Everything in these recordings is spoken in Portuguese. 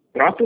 Pronto?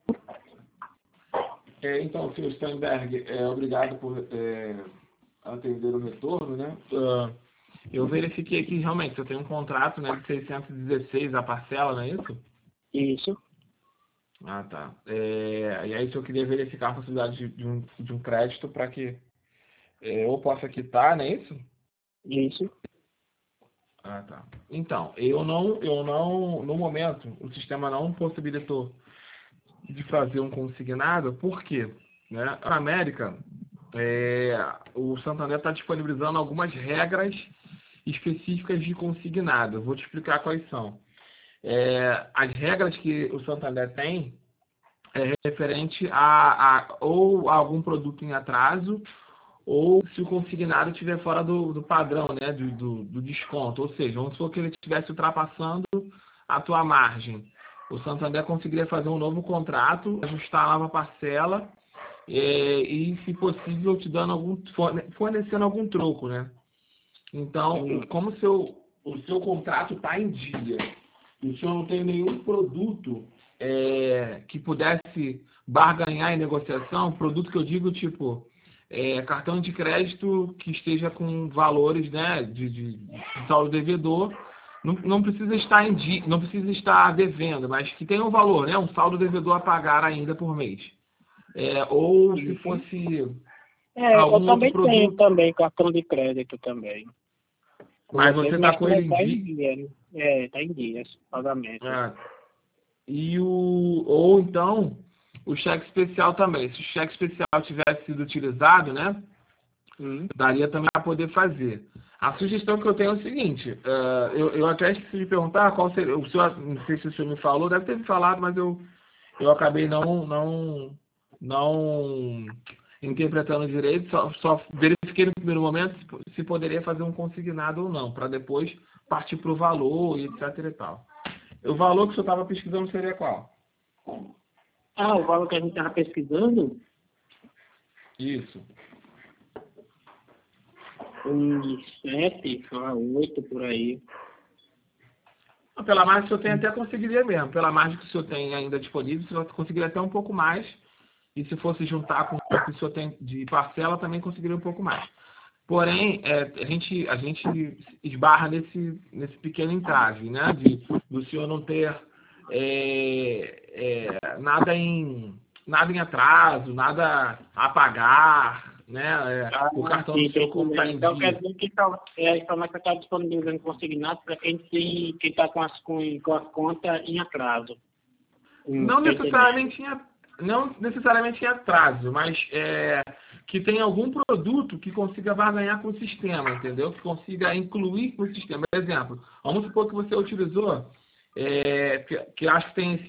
Então, senhor Steinberg, obrigado por atender o retorno, né? Eu verifiquei aqui, realmente, você tem um contrato, né, de 616 a parcela, não é isso? Isso. Ah, tá. E aí, se eu queria verificar a possibilidade de um crédito para que eu possa quitar, não é isso? Isso. Ah, tá. Então, no momento, o sistema não possibilitou de fazer um consignado, por quê? Né? Na América, o Santander está disponibilizando algumas regras específicas de consignado. Eu vou te explicar quais são. As regras que o Santander tem é referente a ou a algum produto em atraso, ou se o consignado estiver fora do padrão, né, do desconto. Ou seja, vamos supor que ele estivesse ultrapassando a tua margem. O Santander conseguiria fazer um novo contrato, ajustar a nova parcela e, se possível, te dando fornecendo algum troco, né? Então, como o seu contrato está em dia, e o senhor não tem nenhum produto que pudesse barganhar em negociação, produto que eu digo tipo cartão de crédito que esteja com valores, né, de saldo devedor, não precisa estar não precisa estar devendo, mas que tenha um valor, né, um saldo devedor a pagar ainda por mês. Ou se fosse Eu algum outro também tenho produto, também cartão de crédito também. mas você está com ele em tá dia. em dia, né? Tá em dias, pagamento. Ou então o cheque especial também. Se o cheque especial tivesse sido utilizado, né, daria também para poder fazer. A sugestão que eu tenho é o seguinte, eu até esqueci de perguntar qual seria, o senhor, não sei se o senhor me falou, deve ter me falado, mas eu acabei não interpretando direito, só verifiquei no primeiro momento se poderia fazer um consignado ou não, para depois partir para o valor e etc e tal. O valor que o senhor estava pesquisando seria qual? O valor que a gente estava pesquisando, Isso. uns 7 a 8 por aí. Pela margem que o senhor tem, até conseguiria mesmo. Pela margem que o senhor tem ainda disponível, o senhor conseguiria até um pouco mais. E se fosse juntar com o que o senhor tem de parcela, também conseguiria um pouco mais. Porém, a gente esbarra nesse pequeno entrave, né? Do senhor não ter nada em atraso, nada a pagar, né? O cartão do senhor como está em Então quer dia. dizer que a informática está disponibilizando consignado para quem está com as contas em atraso. Não necessariamente em atraso, mas que tenha algum produto que consiga barganhar com o sistema, entendeu? Que consiga incluir no sistema. Por exemplo, vamos supor que você utilizou, que acho que tem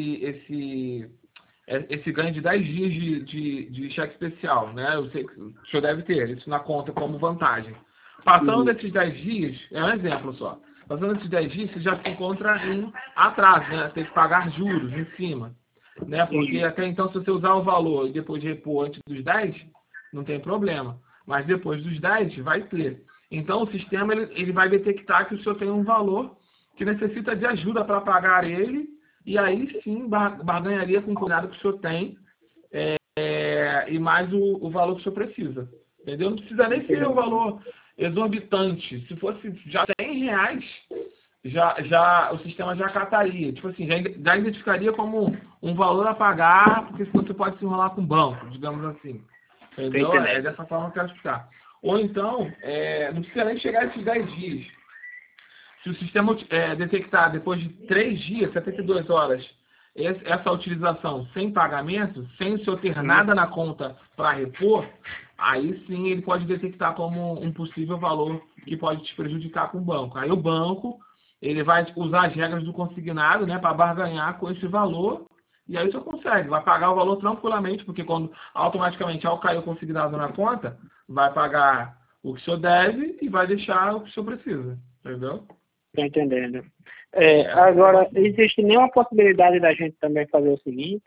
esse ganho de 10 dias de cheque especial, né? Eu sei que o senhor deve ter isso na conta como vantagem. Passando desses 10 dias, é um exemplo só. Passando esses 10 dias, você já se encontra em atraso, né? Tem que pagar juros em cima, né? Porque até então, se você usar o valor e depois repor antes dos 10, não tem problema. Mas depois dos 10, vai ter. Então, o sistema ele vai detectar que o senhor tem um valor que necessita de ajuda para pagar ele, e aí sim barganharia com o cuidado que o senhor tem e mais o valor que o senhor precisa. Entendeu? Não precisa nem ser um valor exorbitante. Se fosse já R$ 100, o sistema já cataria. Tipo assim, já identificaria como um valor a pagar, porque senão você pode se enrolar com o banco, digamos assim. Entendeu? É dessa forma que eu quero explicar. Ou então, não precisa nem chegar a esses 10 dias. Se o sistema detectar depois de 3 dias, 72 horas, essa utilização sem pagamento, sem o senhor ter nada na conta para repor, aí sim ele pode detectar como um possível valor que pode te prejudicar com o banco. Aí o banco ele vai usar as regras do consignado, né, para barganhar com esse valor, e aí o senhor consegue, vai pagar o valor tranquilamente, porque quando automaticamente ao cair o consignado na conta, vai pagar o que o senhor deve e vai deixar o que o senhor precisa. Entendeu? Estou entendendo. Agora, existe nenhuma possibilidade da gente também fazer o seguinte,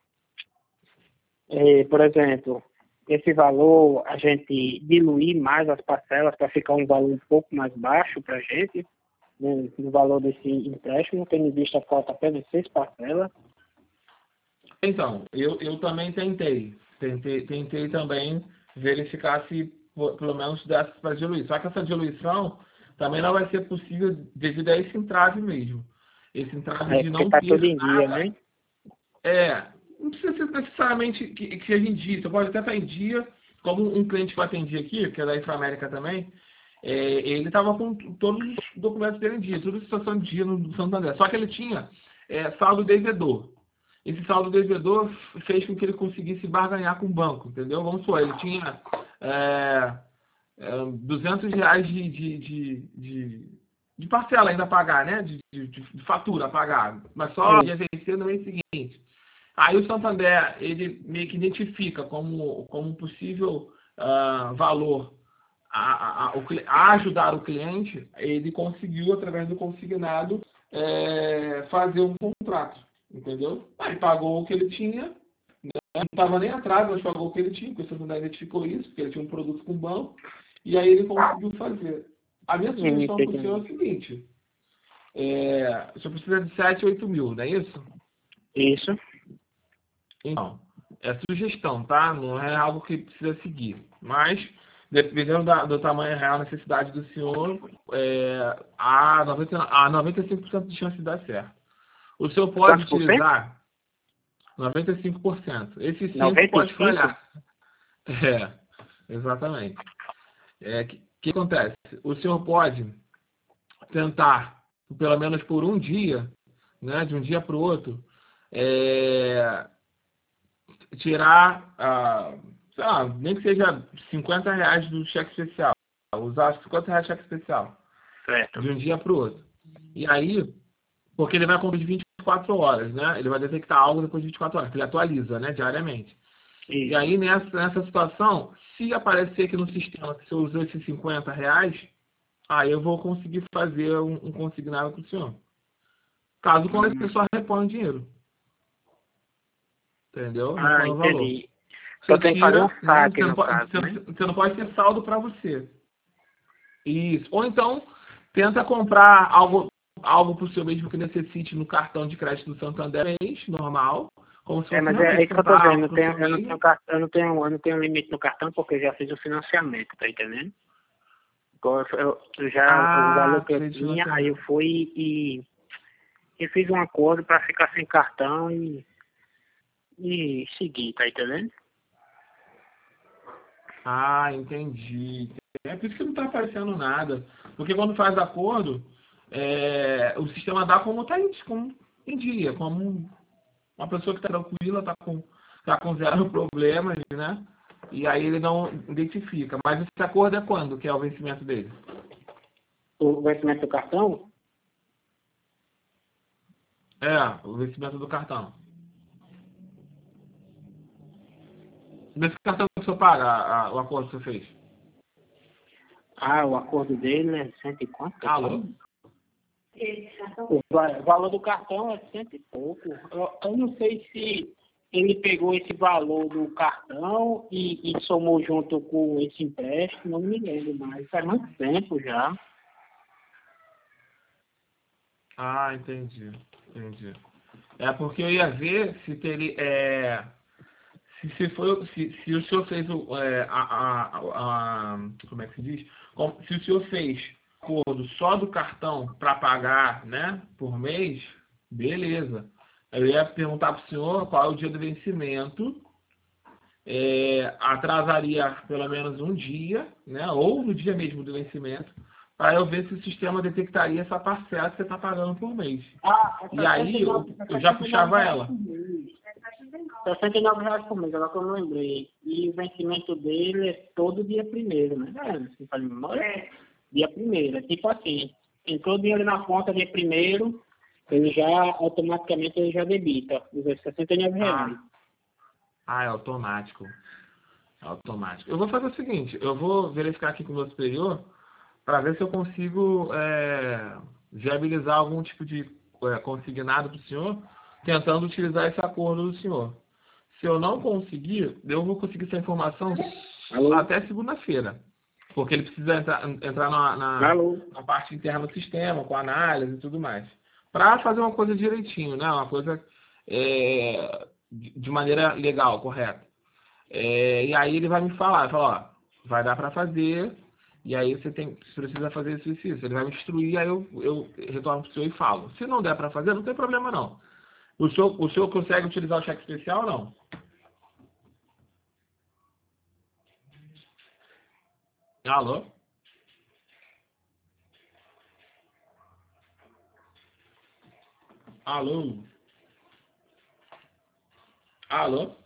por exemplo, esse valor, a gente diluir mais as parcelas para ficar um valor um pouco mais baixo para a gente, né, no valor desse empréstimo, tendo em vista a falta apenas 6 parcelas. Então, eu também tentei também verificar se pelo menos desse para diluir. Só que essa diluição também não vai ser possível devido a esse entrave mesmo. Esse entrave de Porque não tá ter tudo em dia, nada. né? Não precisa ser necessariamente que seja em dia. Você pode até estar em dia, como um cliente que eu atendi aqui, que é da Inframérica também, ele estava com todos os documentos dele em dia, toda a situação de dia no Santander. Só que ele tinha saldo devedor. Esse saldo devedor fez com que ele conseguisse barganhar com o banco, entendeu? Vamos supor, ele tinha R$ 200 de parcela ainda a pagar, né? De fatura a pagar, mas só ia vencer no mês seguinte. Aí o Santander, ele meio que identifica como um possível valor a ajudar o cliente, ele conseguiu, através do consignado, fazer um contrato, entendeu? Aí pagou o que ele tinha, né? Não estava nem atrás, mas pagou o que ele tinha, porque o Santander identificou isso, porque ele tinha um produto com o banco, e aí ele conseguiu fazer. A minha sugestão para o senhor é o seguinte, o senhor precisa de 7, 8 mil, não é isso? Isso. Então, é sugestão, tá? Não é algo que precisa seguir. Mas, dependendo do tamanho real necessidade do senhor, há 95% de chance de dar certo. O senhor pode utilizar 95%. Esse 5% pode falhar. Exatamente. O que acontece? O senhor pode tentar, pelo menos por um dia, né, de um dia para o outro, tirar, sei lá, nem que seja R$ 50 do cheque especial. Usar R$ 50 de cheque especial. Certo. De um dia para o outro. E aí, porque ele vai cumprir de 24 horas, né? Ele vai detectar algo depois de 24 horas, que ele atualiza, né, diariamente. Isso. E aí, nessa situação, se aparecer aqui no sistema que você usou esses R$ 50, aí eu vou conseguir fazer um consignado com o senhor. Caso quando a pessoa repõe o dinheiro. Entendeu? Repõe o valor. Entendi. Só tem que fazer um saque, né? no caso, né? Você não pode ter saldo para você. Isso. Ou então, tenta comprar algo para o seu mesmo que necessite no cartão de crédito do Santander, normal. Como se fosse Mas é isso que eu tô comprar vendo. algo pro seu mesmo. Eu não tenho limite no cartão porque eu já fiz o financiamento, tá entendendo? O valor que eu tinha, aí eu fui e fiz um acordo para ficar sem cartão e seguir, tá entendendo? Entendi. É por isso que não está aparecendo nada. Porque quando faz acordo, o sistema dá como está em dia, como uma pessoa que está tranquila, tá com zero problemas, né? E aí ele não identifica. Mas esse acordo é quando que é o vencimento dele? O vencimento do cartão? O vencimento do cartão. Nesse cartão que o senhor paga, o acordo que você fez? O acordo dele é 100 e quanto? Alô? O valor do cartão é 100 e pouco. Eu não sei se ele pegou esse valor do cartão e somou junto com esse empréstimo, não me lembro mais. Faz muito tempo já. Entendi. É porque eu ia ver se teria. Se o senhor fez como é que se diz? Se o senhor fez acordo só do cartão para pagar, né, por mês, beleza. Eu ia perguntar para o senhor qual é o dia do vencimento, atrasaria pelo menos um dia, né, ou no dia mesmo do vencimento, para eu ver se o sistema detectaria essa parcela que você está pagando por mês. E aí eu já puxava ela. R$69 por mês, agora que eu não lembrei. E o vencimento dele é todo dia primeiro, né? Assim, faz memória? Dia primeiro. É tipo assim, entrou dinheiro na conta dia primeiro, ele já automaticamente ele já debita os R$69. É automático. Eu vou fazer o seguinte, eu vou verificar aqui com o meu superior para ver se eu consigo viabilizar algum tipo de consignado para o senhor, tentando utilizar esse acordo do senhor. Se eu não conseguir, eu vou conseguir essa informação até segunda-feira. Porque ele precisa entrar na parte interna do sistema, com análise e tudo mais. Para fazer uma coisa direitinho, né? Uma coisa de maneira legal, correta. E aí ele vai me falar, ó, vai dar para fazer, e aí você precisa fazer isso e isso. Ele vai me instruir, aí eu retorno para o senhor e falo. Se não der para fazer, não tem problema não. O senhor consegue utilizar o cheque especial ou não? Alô? Alô? Alô?